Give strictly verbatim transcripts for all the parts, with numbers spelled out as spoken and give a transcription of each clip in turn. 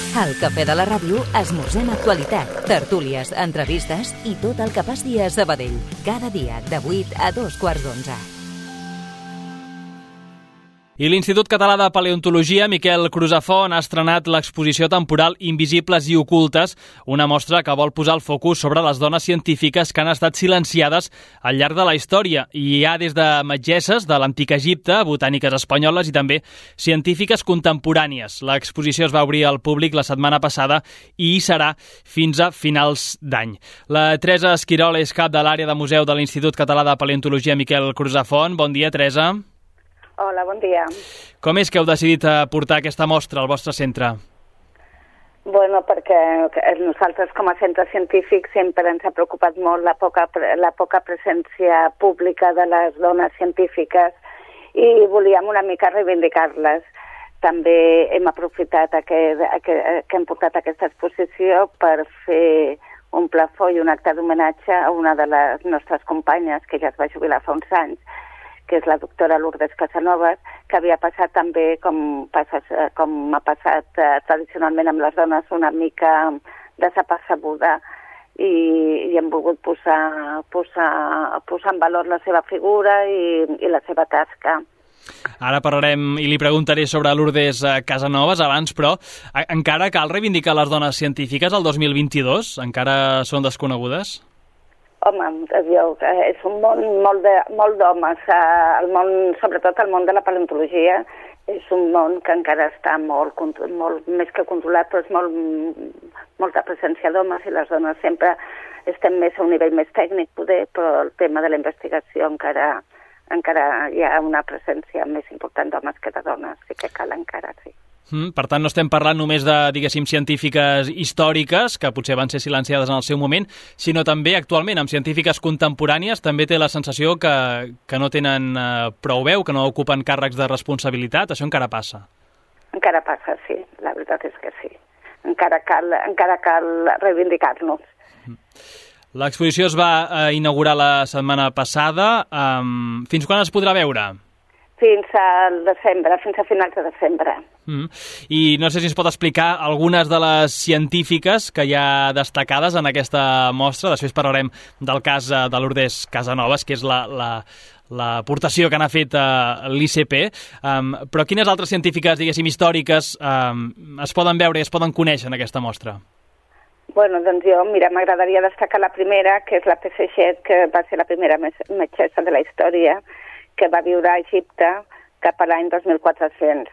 Al Cafè de la Ràdio esmorzem actualitat, tertúlies, entrevistes i tot el que passi a Sabadell. Cada dia de vuit a dos quarts d'onze. I l'Institut Català de Paleontologia, Miquel Crusafont, ha estrenat l'exposició temporal Invisibles i ocultes, una mostra que vol posar el focus sobre les dones científiques que han estat silenciades al llarg de la història. I hi ha des de metgesses de l'antic Egipte, botàniques espanyoles i també científiques contemporànies. L'exposició es va obrir al públic la setmana passada i hi serà fins a finals d'any. La Teresa Esquirol és cap de l'àrea de museu de l'Institut Català de Paleontologia, Miquel Crusafont. Bon dia, Teresa. Hola, bon dia. Com és que heu decidit portar aquesta mostra al vostre centre? Bueno, perquè nosaltres com a centre científic sempre ens ha preocupat molt la poca, la poca presència pública de les dones científiques i volíem una mica reivindicar-les. També hem aprofitat aquest, aquest, que hem portat aquesta exposició per fer un plafó i un acte d'homenatge a una de les nostres companyes que ja es va jubilar fa uns anys, que és la doctora Lourdes Casanovas, que havia passat també, com, passa, com ha passat eh, tradicionalment amb les dones, una mica desapercebuda i, i hem volgut posar, posar, posar en valor la seva figura i, i la seva tasca. Ara parlarem i li preguntaré sobre Lourdes Casanovas abans, però encara cal reivindicar les dones científiques el dos mil vint-i-dos? Encara són desconegudes? Home, jo, és un món molt de, molt d'homes, el món, sobretot el món de la paleontologia, és un món que encara està molt, molt més que controlat, però és molt, molta presència d'homes i les dones sempre estem més a un nivell més tècnic, poder, però el tema de la investigació encara, encara hi ha una presència més important d'homes que de dones, sí que cal encara, sí. Mm, per tant, no estem parlant només de, diguéssim, científiques històriques, que potser van ser silenciades en el seu moment, sinó també actualment amb científiques contemporànies també té la sensació que, que no tenen eh, prou veu, que no ocupen càrrecs de responsabilitat. Això encara passa? Encara passa, sí. La veritat és que sí. Encara cal, encara cal reivindicar-nos. Mm. L'exposició es va eh, inaugurar la setmana passada. Um, fins quan es podrà veure? Fins al desembre, fins a finals de desembre. Mm. I no sé si ens pot explicar algunes de les científiques que hi ha destacades en aquesta mostra. Després parlarem del cas de Lourdes Casanovas, que és la, la, l'aportació que n'ha fet a l'I C P. Um, però quines altres científiques, diguéssim, històriques um, es poden veure i es poden conèixer en aquesta mostra? Bueno, doncs jo, mira, m'agradaria destacar la primera, que és la P C Chet, que va ser la primera metgessa de la història, que va viure a Egipte cap a l'any dos mil quatre-cents.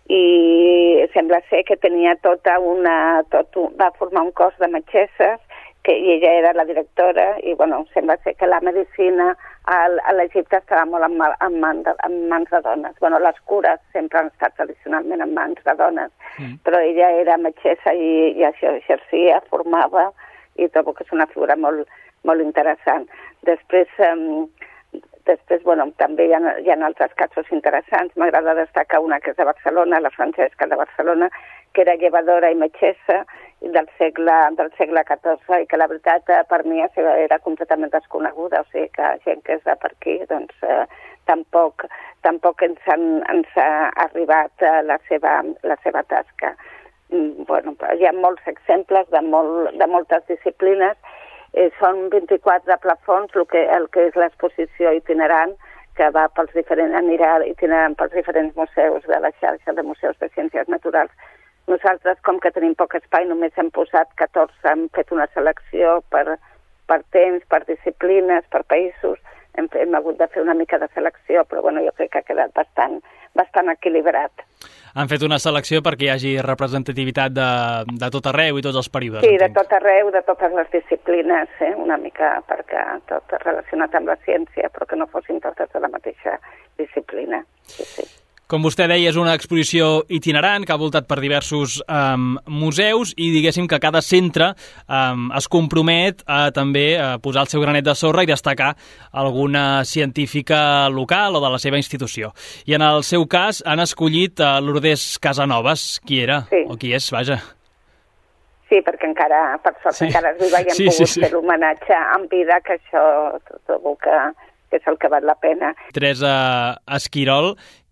I sembla ser que tenia tota una... Tot un, va formar un cos de metgesses, que i ella era la directora, i bueno, sembla ser que la medicina a, a l'Egipte estava molt en, en, man de, en mans de dones. Bueno, les cures sempre han estat tradicionalment en mans de dones, mm. però ella era metgessa i, i això exercia, formava, i trobo que és una figura molt, molt interessant. Després... Um, Després, bueno, també hi ha, hi ha altres casos interessants. M'agrada destacar una que és de Barcelona, la Francesca de Barcelona, que era llevadora i metgessa del segle, del segle catorze i que la veritat per mi era completament desconeguda. O sigui que gent que és de per aquí, doncs eh, tampoc, tampoc ens, han, ens ha arribat la seva, la seva tasca. Bueno, hi ha molts exemples de, molt, de moltes disciplines. Eh, són vint-i-quatre plafons, el que, el que és l'exposició itinerant, que va pels diferents, anirà itinerant pels diferents museus de la xarxa de museus de ciències naturals. Nosaltres, com que tenim poc espai, només hem posat catorze, hem fet una selecció per, per temps, per disciplines, per països, hem, hem hagut de fer una mica de selecció, però bueno, jo crec que ha quedat bastant, bastant equilibrat. Han fet una selecció perquè hi hagi representativitat de, de tot arreu i tots els períodes. Sí, entenc. De tot arreu, de totes les disciplines, eh? Una mica perquè tot relacionat amb la ciència, però que no fossin totes de la mateixa disciplina. Sí, sí. Com vostè deia, és una exposició itinerant que ha voltat per diversos um, museus i diguéssim que cada centre um, es compromet a també a posar el seu granet de sorra i destacar alguna científica local o de la seva institució. I en el seu cas han escollit uh, Lourdes Casanovas. Qui era? Sí. O qui és, vaja? Sí, perquè encara, per sort, sí. encara es viva i hem sí, pogut sí, sí. fer l'homenatge en vida, que això trobo que, que és el que val la pena. Teresa Esquirol,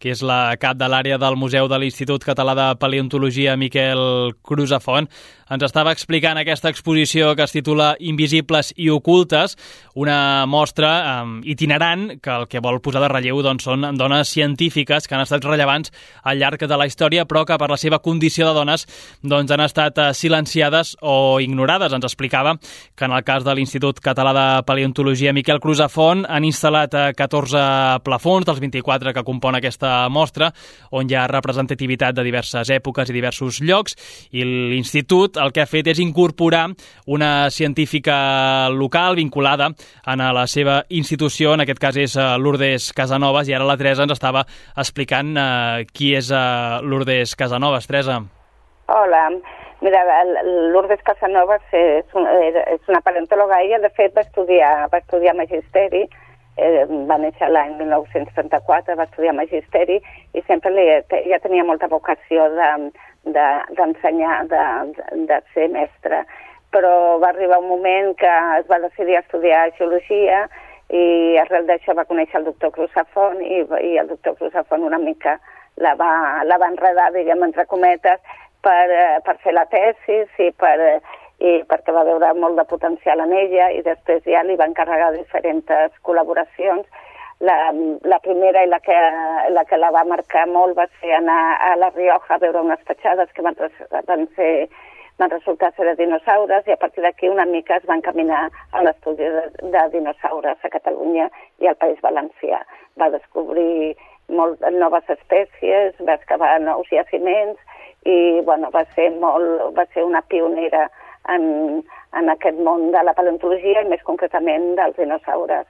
que és la cap de l'àrea del Museu de l'Institut Català de Paleontologia, Miquel Crusafont, ens estava explicant aquesta exposició que es titula Invisibles i ocultes, una mostra eh, itinerant que el que vol posar de relleu doncs, són dones científiques que han estat rellevants al llarg de la història, però que per la seva condició de dones doncs, han estat eh, silenciades o ignorades. Ens explicava que en el cas de l'Institut Català de Paleontologia Miquel Crusafont han instal·lat eh, catorze plafons dels vint-i-quatre que compon aquesta mostra, on hi ha representativitat de diverses èpoques i diversos llocs, i l'Institut el que ha fet és incorporar una científica local vinculada a la seva institució, en aquest cas és Lourdes Casanovas, i ara la Teresa ens estava explicant eh, qui és eh, Lourdes Casanovas. Teresa. Hola, mira, Lourdes Casanovas és, un, és una paleontòloga. Ella, de fet, va estudiar, va estudiar magisteri, eh, va néixer l'any mil nou-cents trenta-quatre, va estudiar magisteri i sempre li, ella tenia molta vocació de d'ensenyar, de, de, de ser mestra, però va arribar un moment que es va decidir a estudiar geologia i arrel d'això va conèixer el doctor Crusafont i, i el doctor Crusafont una mica la va, la va enredar, diguem, entre cometes, per, per fer la tesis i, per, i perquè va veure molt de potencial en ella, i després ja li va encarregar diferents col·laboracions. La, la primera i la que, la que la va marcar molt va ser anar a La Rioja a veure unes petjades que van, van, ser, van resultar ser de dinosaures, i a partir d'aquí una mica es va encaminar a l'estudi de, de dinosaures a Catalunya i al País Valencià. Va descobrir molt, noves espècies, va excavar nous jaciments i bueno, va, ser molt, va ser una pionera en, en aquest món de la paleontologia i més concretament dels dinosaures.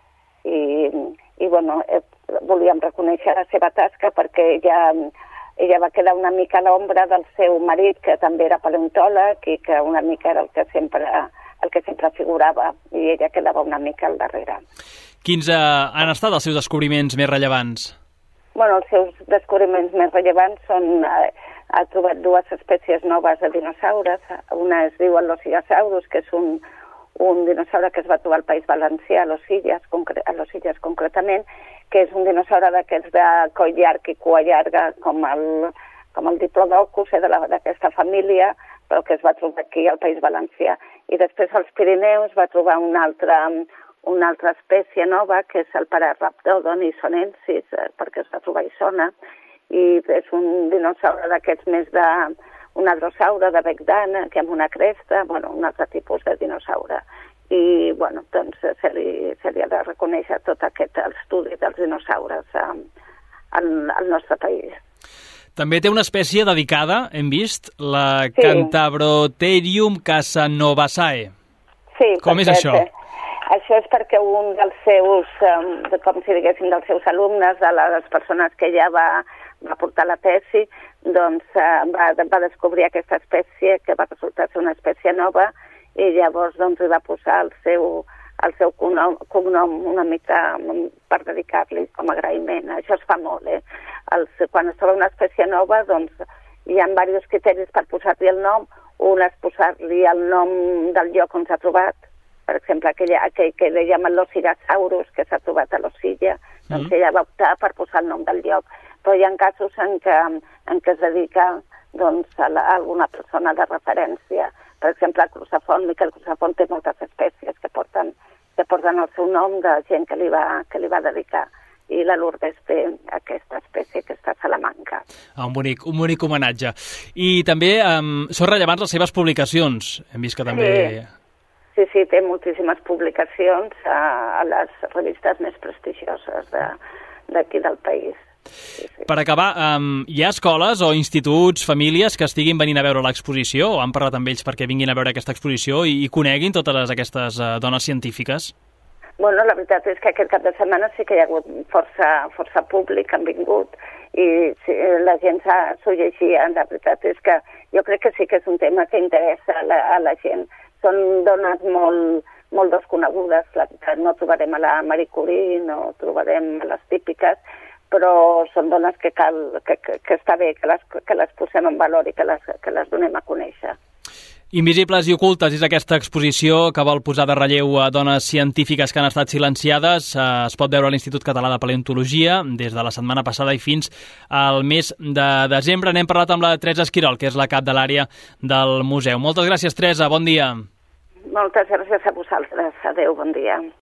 I, i bueno, eh, volíem reconèixer la seva tasca perquè ella, ella va quedar una mica a l'ombra del seu marit, que també era paleontòleg i que una mica era el que sempre, el que sempre figurava, i ella quedava una mica al darrere. Quins eh, han estat els seus descobriments més rellevants? Bueno, els seus descobriments més rellevants són... Eh, ha trobat dues espècies noves de dinosaures. Una es diu el Losigasaurus, que és un, un dinosaure que es va trobar al País Valencià, a Los Illes, concre a Los Illes concretament, que és un dinosaure d'aquests de coll llarg i cua llarga, com el, com el Diplodocus, eh, d'aquesta família, però que es va trobar aquí al País Valencià. I després als Pirineus va trobar una altra, una altra espècie nova, que és el Pararaptodon isonensis, eh, perquè es va trobar a Isona, i és un dinosaure d'aquests més de... un adrosaure de bec d'ànec, que amb una cresta, bueno, un altre tipus de dinosaure. I, bueno, doncs se li, se li ha de reconèixer tot aquest estudi dels dinosaures eh, al, al nostre país. També té una espècie dedicada, hem vist, la sí. Cantabrotherium casanovasae. Sí. Com és això? Això és perquè un dels seus, eh, com si diguéssim, dels seus alumnes, de les persones que ja va, va portar la tesi, doncs eh, va, va descobrir aquesta espècie, que va resultar ser una espècie nova, i llavors doncs hi va posar el seu, el seu cognom, cognom una mica per dedicar-li com a agraïment. Això es fa molt, eh? Els, quan es troba una espècie nova, doncs hi ha diversos criteris per posar-li el nom. Un és posar-li el nom del lloc on s'ha trobat. Per exemple, aquell, aquell que li llamen l'Osigasaurus, que s'ha trobat a l'Osilla, doncs mm. ella va optar per posar el nom del lloc. Però hi ha casos en què, en què es dedica doncs, a, la, a alguna persona de referència. Per exemple, Crusafont, Miquel Crusafont té moltes espècies que porten, que porten el seu nom de gent que li va, que li va dedicar. I la Lourdes té aquesta espècie que està a Salamanca. Ah, un bonic, un bonic homenatge. I també um, són rellevants les seves publicacions. Hem vist que també... Sí. Sí, sí, té moltíssimes publicacions a, a les revistes més prestigioses d'aquí de, del país. Sí, sí. Per acabar, um, hi ha escoles o instituts, famílies que estiguin venint a veure l'exposició o han parlat amb ells perquè vinguin a veure aquesta exposició i, i coneguin totes aquestes uh, dones científiques? Bueno, la veritat és que aquest cap de setmana sí que hi ha hagut força, força públic, han vingut i sí, la gent s'ho llegia. La veritat és que jo crec que sí que és un tema que interessa a la, a la gent. Són dones molt, molt desconegudes, la veritat. No trobarem a la Marie Curie, no trobarem a les típiques, però són dones que, cal, que, que, que està bé que les, que les posem en valor i que les, que les donem a conèixer. Invisibles i ocultes és aquesta exposició que vol posar de relleu a dones científiques que han estat silenciades. Es pot veure a l'Institut Català de Paleontologia des de la setmana passada i fins al mes de desembre. N'hem parlat amb la Teresa Esquirol, que és la cap de l'àrea del museu. Moltes gràcies, Teresa. Bon dia. Moltes gràcies a vosaltres. Adéu, bon dia.